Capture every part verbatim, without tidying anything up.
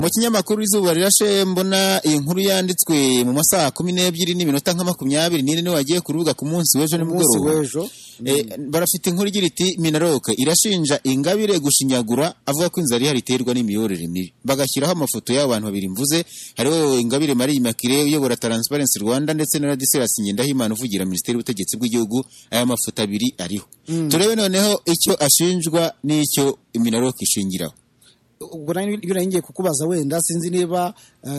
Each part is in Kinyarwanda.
Mu kinyamakuru Izuba Rirashe mbona iyi nkuru yanditswe mu masaha kumi n'ebyiri n'iminota nka makumyabiri n'ine niwe wagiye kurubuga ku munsi w'ejo nimugoroba. Eh, barafite inkuru igira iti Minaroke irashinja Ingabire gushinyagura avuga ko inzara ihari iterwa n'imiyorere mibi. Bagashyiraho amafoto y'abantu babiri mvuze, hariho Ingabire Marie Immaculée uyobora Transparency Rwanda ndetse na Ladislas Ngendahimana uvugira Minisiteri y'Ubutegetsi bw'Igihugu. Aya mafoto abiri ariho. Mm. Turebe noneho icyo ashinjwa n'icyo Minaroke ishingiraho. Ubwo nari ngiye kukubaza wenda sinzi niba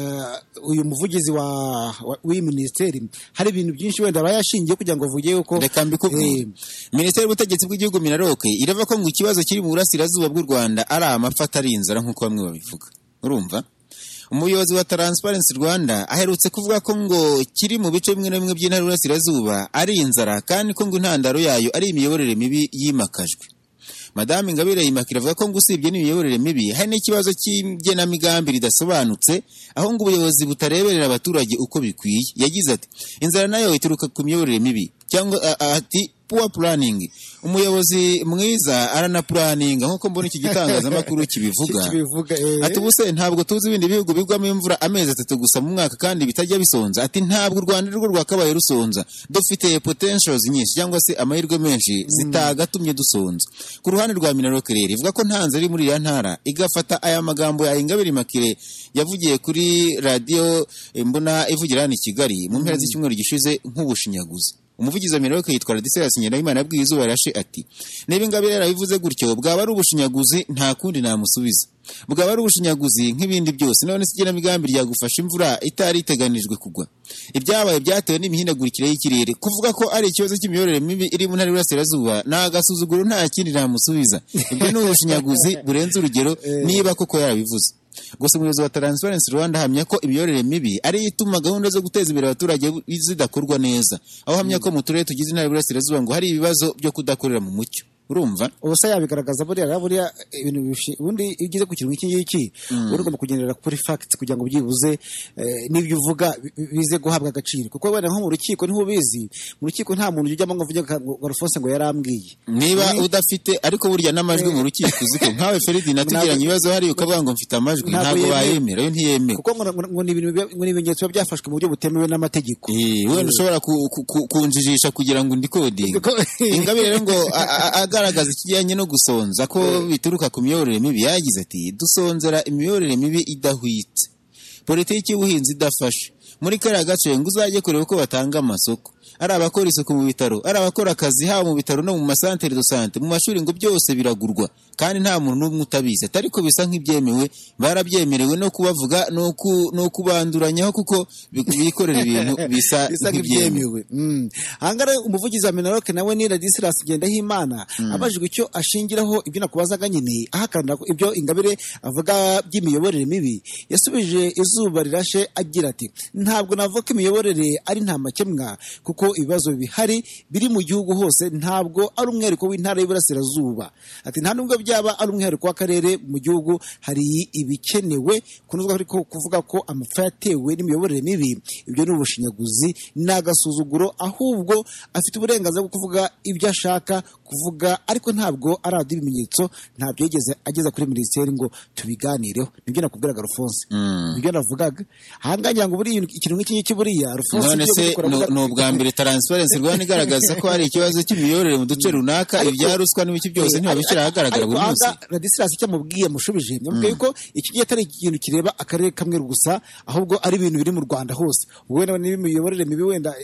uh, uyu muvugizi wa w'iyi ministeri hari ibintu byinshi wenda bayashingiye kugira ngo avuge yuko reka mbikubwire. Eh, Minisiteri y'Ubutegetsi bw'Igihugu Minaroke irava ko ngo ikibazo kiri mu burasirazuba bw'u Rwanda ari amapfa ari inzara nk'uko bamwe babivuga. Urumva? Umuyobozi wa Transparency Rwanda aherutse kuvuga ko ngo kiri mu bice bimwe na bimwe by'intara y'Uburasirazuba ari inzara kandi ko ngo intandaro yayo ari imiyoborere mibi yimakajwe. Madame Ingabire Immaculée avuga ko ngo usibye n'imiyoborere mibi hari n'ikibazo cy'ingenamigambi ridasobanutse aho ngo ubuyobozi butareberera abaturage uko bikwiye. Yagize ati inzara nayo ituruka ku miyoborere mibi cyangwa ati poor planning. Umuyobozi mwiza arana planning nkuko mbona iki gitangazamakuru kibivuga. eh. Ati ubuse ntabwo tuzi ibindi bihugu bigwamo imvura amezi atatu gusa mu mwaka kandi bitajya bisonza. Ati ntabwo u Rwanda rwo rwakabaye rusonza, dufite potentials nyinshi cyangwa se amahirwe menshi zitagatumye dusonza. Ku ruhande rwa Minaroke rero ivuga ko ntanze ari muri ya ntara igafata aya magambo ya Ingabire Immaculée yavugiye kuri radio mbona ivugira hano i Kigali mu mpera z'icyumweru gishize nk'ubushinyaguzi. Umuvugizi wa Minaroke yitwa Ladislas Ngendahimana yabwiye Izuba Rirashe ati niba Ingabire yarabivuze gutyo bwaba ari ubushinyaguzi nta kundi namusubiza, bwaba ari ubushinyaguzi nk'ibindi byose. None se igenamigambi ryagufasha imvura itari iteganijwe kugwa. Ibyabaye byatewe n'imihindagurikire y'ikirere. Kuvuga ko ari ikibazo cy'imiyorere mibi iri mu ntara y'Uburasirazuba nta gasuzuguro nta kindi namusubiza. Ibyo ni ubushinyaguzi burenze urugero niba koko yarabivuze. Gusa umuyobozi wa Transparency Rwanda ahamya ko imiyorere mibi ari ituma gahunda zo guteza imbere abaturage zidakorwa neza. Aho ahamya ko mu turere tugize intara y'Uburasirazuba ngo hari ibibazo byo kudakorera mu mucyo. Urumva? Ubusa yabigaragaza buriya buriya ibintu ubundi igize ku kintu iki ngiki urugomba kugendera kuri facts kugira ngo byibuze eh, n'ibyo uvuga bize guhabwa agaciro kuko wenda nko mu rukiko niho bizi mu rukiko nta muntu ujya ngo uvuge ngo Alphonse ngo yarambwiye niba udafite ariko burya n'amajwi mu rukiko uziko nkawe Feridi natugiranye ibibazo hari ukavuga ngo mfite amajwi ntabwo bayemera yo ntiyemera kuko ngo ni ibintu ngo ni ibimenyetso byafashwe mu buryo butemewe n'amategeko. Eh wenda ushobora kunjijisha kugira ngo ndikodinga. Ingabire rero ngo agaragaza ikijyanye no gusonza ko bituruka ku miyorere mibi. Yagize ati dusonzera imiyorere mibi idahwitse, politiki y'ubuhinzi idafashe muri kariya gace ngo uzajye kureba uko batanga amasoko, ari abakora isuku mu bitaro, ari abakora akazi haba mu bitaro no mu masantere de sante, mu mashuri ngo byose biragurwa kandi nta muntu n'umwe utabizi. Ariko bisa nk'ibyemewe barabyemerewe no kubavuga no no kubanduranyaho kuko bikorera ibintu bisa nk'ibyemewe. Mm. Hangara umuvugizi wa Minaroke nawe ni Ladislas Ngendahimana mm. abajijwe icyo ashingiraho ibyo nakubazaga nyine ahakana ibyo Ingabire avuga by'imiyoborere mibi. Yasubije Izuba Rirashe agira ati ntabwo navuga ko imiyoborere ari nta makemwa kuko ibibazo bihari biri mu gihugu hose ntabwo ari umwihariko w'intara y'Iburasirazuba. Ati nta nubwo byaba ari umwihariko w'akarere mu gihugu hari ibikenewe kunuzwa ariko kuvuga ko amapfa yatewe n'imiyoborere mibi ibyo ni ubushinyaguzi n'agasuzuguro ahubwo afite uburenganzira bwo kuvuga ibyo ashaka kuvuga ariko ntabwo aradi ibimenyetso ntabyo yigeze ageza kuri minisiteri ngo tubiganireho. Nibyo nakubwiraga Alphonse mm. nibyo navugaga hanganya ngo buri ikintu nk'iki ngiki buriya Alphonse none se no bwa mbere Transparency Rwanda igaragaza ko hari ikibazo cy'imiyorere mu duce runaka ibya ruswa n'ibiki byose ntibabishyira ahagaragara buri munsi. Ladislas cyamubwiye mushubije nyamubwiye ko iki gihe atari ikintu kireba akarere kamwe gusa ahubwo ari ibintu biri mu Rwanda hose. Wenda n'imiyoborere mibi wenda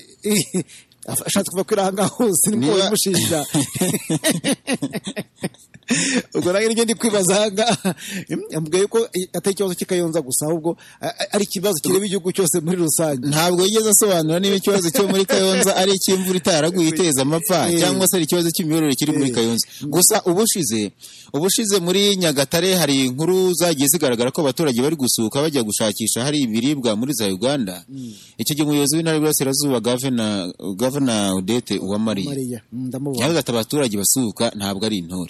ashatse kuva kwira hanga hose niko bimushinja ubwo nari ngende kwibaza hanga yambwiye ko atari ikibazo cy'Ikayonza gusa ahubwo ari ikibazo kireba igihugu cyose muri rusange. Ntabwo yigeze asobanura niba ikibazo cyo muri Kayonza ari icy'imvura itaraguye iteza amapfa cyangwa se ari ikibazo cy'imiyorere kiri muri Kayonza gusa. Ubushize ubushize muri Nyagatare hari inkuru zagiye zigaragara ko abaturage bari gusuka bajya gushakisha hari ibiribwa muri za Uganda. Icyo gihe umuyobozi w'intara y'Iburasirazuba Governor Governor Odette Uwamariya yavuze ati abaturage basuka ntabwo ari intore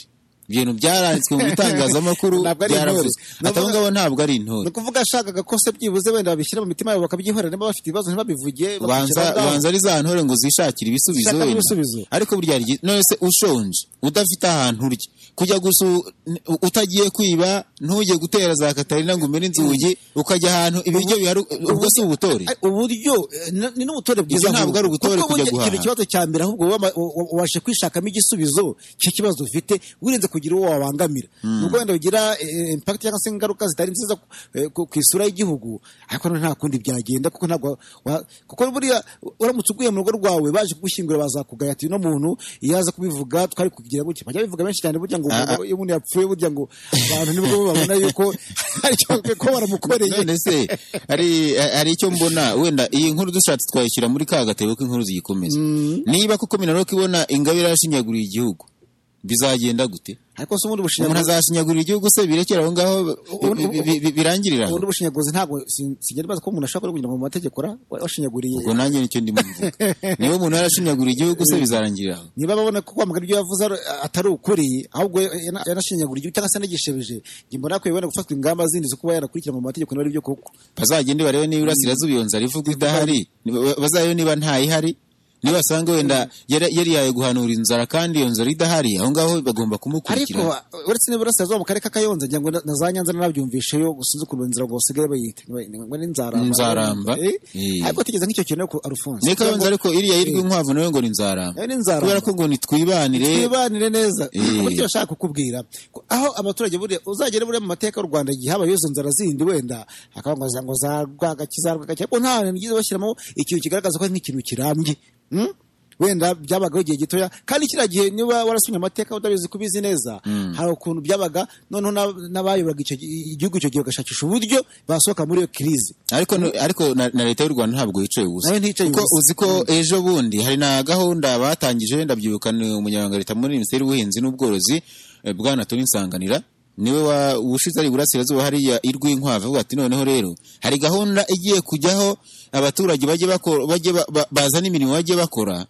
ibintu byaranditswe mu bitangazamakuru byaravuze ati abo ngabo ntabwo ari intore. Ni ukuvuga ashakaga ko se byibuze wenda babishyira mu mitima yabo bakabyihorera niba bafite ibibazo ntibabivuge banza banza ari za ntore ngo zishakire ibisubizo wenda. Ariko burya none se ushonje udafite ahantu urya kujya gusa utagiye kwiba ntujye gutera za Katarina ngo umene inzugi ukajya ahantu ibiryo bihari ubwo si ubutore. Uburyo ni n'ubutore bwiza ntabwo ari ubutore kujya guhaha. Ikibazo cya mbere ahubwo wabashe kwishakamo igisubizo cyo kibazo ufite wirinze kugira uwo wabangamira. Nubwo wenda bigira impact cyangwa se ingaruka zitari nziza ku isura y'igihugu ariko nta kundi byagenda kuko ntabwo kuko buriya uramutse uguye mu rugo rwawe baje kugushyingura bazakugaya ati no muntu yaza kubivuga twari kugira gutya bajya bivuga benshi cyane burya ngo iyo umuntu yapfuye burya ngo abantu nibwo babona yuko aricyo ko baramukoreye. None se ari ari icyo mbona wenda iyi nkuru dushatse twayishyira muri ka gatebo k'inkuru zigikomeza. Niba kuko Minaloc ibona Ingabire yashinyaguriye igihugu bizagenda gute? Ariko se umuntu bushinyaguzi umuntu azashinyagurira igihugu se birekera aho ngaho birangirira. Umuntu bushinyaguzi ntabwo sigera baza ko umuntu ashaka kugira mu mategeko ra washinyaguriye. Ubwo nanjye nicyo ndimo mvuga. Niba umuntu yarashinyaguriye igihugu se bizarangirira. Niba babona ko kwamagana ibyo yavuze atari ukuri ahubwo yanashinyaguriye igihugu cyangwa se nagishebeje ngimbona ko yibona gufatwa ingamba zindi zo kuba yarakurikira mu mategeko n'ari byo koko. Bazagende barebe niba urasirazuba iyo nzara ivuga idahari bazayo niba ntayihari. Niba asanga wenda yari yaye guhanura inzara kandi iyo nzara idahari aho ngaho bagomba kumukurikira. Ariko uretse niba urasirazuba mu karere ka Kayonza ngira ngo na za Nyanza nabyumvishe yo gusinze ku inzara ngo basigaye bayita ngo ni inzaramba. Inzaramba. Ariko tigeze nk'icyo kintu ko Alphonse. Ni Kayonza ariko iriya yirwa inkwavu nayo ngo ni inzaramba. Kubera ko ngo nitwibanire. Twibanire neza. Buryo ashaka kukubwira aho abaturage buri uzagere buri mu mateka y'u Rwanda gihe habaye izo nzara zindi wenda akabangaza ngo za rwagakizarwa gake ko nta ngize bashyiramo ikintu kigaragaza ko ari nk'ikintu kirambye. Hmm? Wenda byabagaho igihe gitoya kandi kiriya gihe niba warasomye amateka utabizi kubizi neza hari ukuntu byabaga noneho n'abayoboraga icyo igihugu icyo gihe bagashakisha uburyo basohoka muri iyo crise. Ariko ariko na leta y'u Rwanda ntabwo yicaye ubusa kuko uzi ko ejo bundi hari na gahunda batangije ndabyibukana umunyamabanga leta muri Minisiteri y'Ubuhinzi n'Ubworozi bwana Tony Nsanganira niwe wa ubushize ari burasirazuba hariya irw'inkwavu avuga ati noneho rero hari gahunda igiye kujyaho abaturage baje bakora baje bazana imirimo baje bakora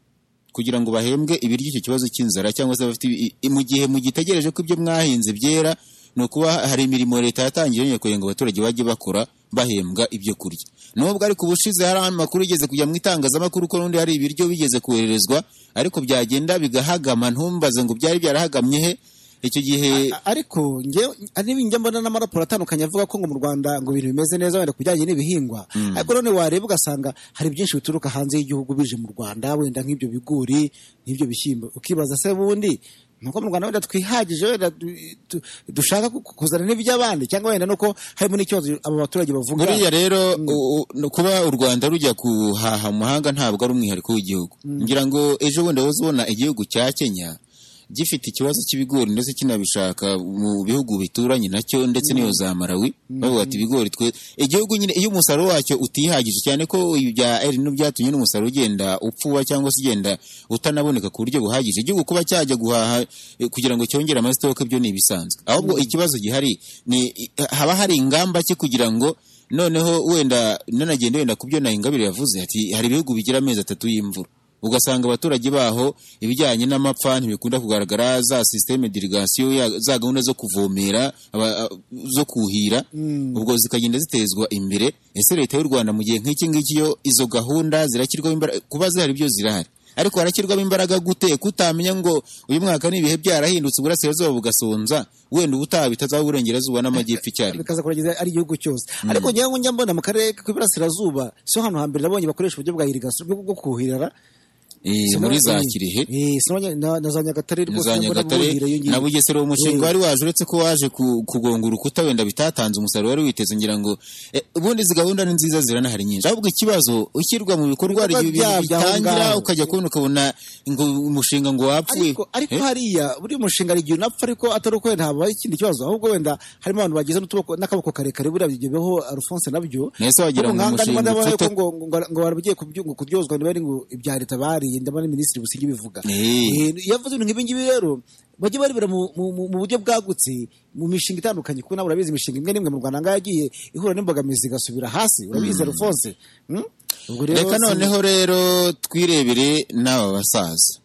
kugira ngo bahembwe ibiryo icyo kibazo cy'inzara cyangwa se bafite mu gihe mu gitegereje ko ibyo mwahinze byera no kuba hari imirimo leta yatangiye kugira ngo abaturage baje bakora bahembwa ibyo kurya. Nubwo ariko ubushize hari amakuru igeze kujya mu itangazamakuru ko nundi hari ibiryo bigeze koherezwa ariko byagenda bigahagama ntumbaze ngo byari byarahagamye he icyo gihe. Ariko nge niba njya mbona n'amaraporo atandukanye avuga ko ngo mu Rwanda ngo ibintu bimeze neza wenda kujyanye n'ibihingwa ariko none wareba ugasanga hari byinshi bituruka hanze y'igihugu bije mu Rwanda wenda nk'ibyo bigori nk'ibyo bishyimbo ukibaza se bundi nuko mu Rwanda wenda twihagije wenda dushaka kuzana n'iby'abandi cyangwa wenda nuko harimo n'ikibazo abo baturage bavuga. Buriya rero kuba u Rwanda rujya kuhaha mu mahanga ntabwo ari umwihariko w'igihugu. Ngira ngo ejo bundi uzibona igihugu cya Kenya gifite ikibazo cy'ibigori ndetse kinabishaka mu bihugu bituranye nacyo ndetse niyo za Malawi bavuga ati ibigori twe igihugu nyine iyo umusaruro wacyo utihagije cyane ko ibya El Nino byatumye n'umusaruro ugenda upfuba cyangwa se ugenda utanaboneka ku buryo buhagije igihugu kuba cyajya guhaha kugira ngo cyongere amasitoke byo ni ibisanzwe. Ahubwo ikibazo gihari ni haba hari ingamba cyo kugira ngo noneho wenda nanagende wenda kubyo na Ingabire yavuze ati hari ibihugu bigira amezi atatu y'imvura ugasanga abaturage baho ibijyanye n'amapfa ntibikunda kugaragara za systeme d'irrigation za gahunda zo kuvomera zo kuhira ubwo zikagenda zitezwa imbere. Ese leta y'u Rwanda mu gihe nk'iki ngiki yo izo gahunda zirakirwa imbaraga kuba zihari byo zirahari ariko harakirwamo imbaraga gute kutamenya ngo uyu mwaka nibihe byarahindutse uburasirazuba bugasonza wenda ubutaha bitazaba uburengerazuba n'amajyepfo icyari bikaza kurageza ari igihugu cyose. Ariko ngira ngo njya mbona mu karere k'iburasirazuba so hano hambere nabonye bakoresha uburyo bwa irrigation bwo kuhirira Eh muri za Kirehe eh sinonye na za Nyagatare rwose na Bugesera umushinga wari waje uretse ko waje kugonga urukuta wenda bitatanze umusaruro wari witeze ngira ngo ubundi zi gahunda ni nziza zirana hari nyinshi ahubwo ikibazo ukirwa mu bikorwa bitangira ukajya kubona ukabona ngo umushinga ngo wapfuye ariko hariya buri mushinga ari gihe unapfa ariko atari uko ntaba ikindi kibazo ahubwo wenda harimo abantu bagize n'utuboko n'akaboko karekare buri byigebeho Alphonse nabyo nese wagira ngo umushinga ngo ngo barabigiye kubyozwa ntibari ngo ibya leta bari ndabona Minisitiri Busingye bivuga yavuze ibintu nk'ibi ngibi rero bajye baribera mu buryo bwagutse mu mishinga itandukanye kuko nabo urabizi imishinga imwe n'imwe mu Rwanda ngayagiye ihura n'imbogamizi igasubira hasi urabizi Alphonse. Reka noneho rero twirebere n'aba basaza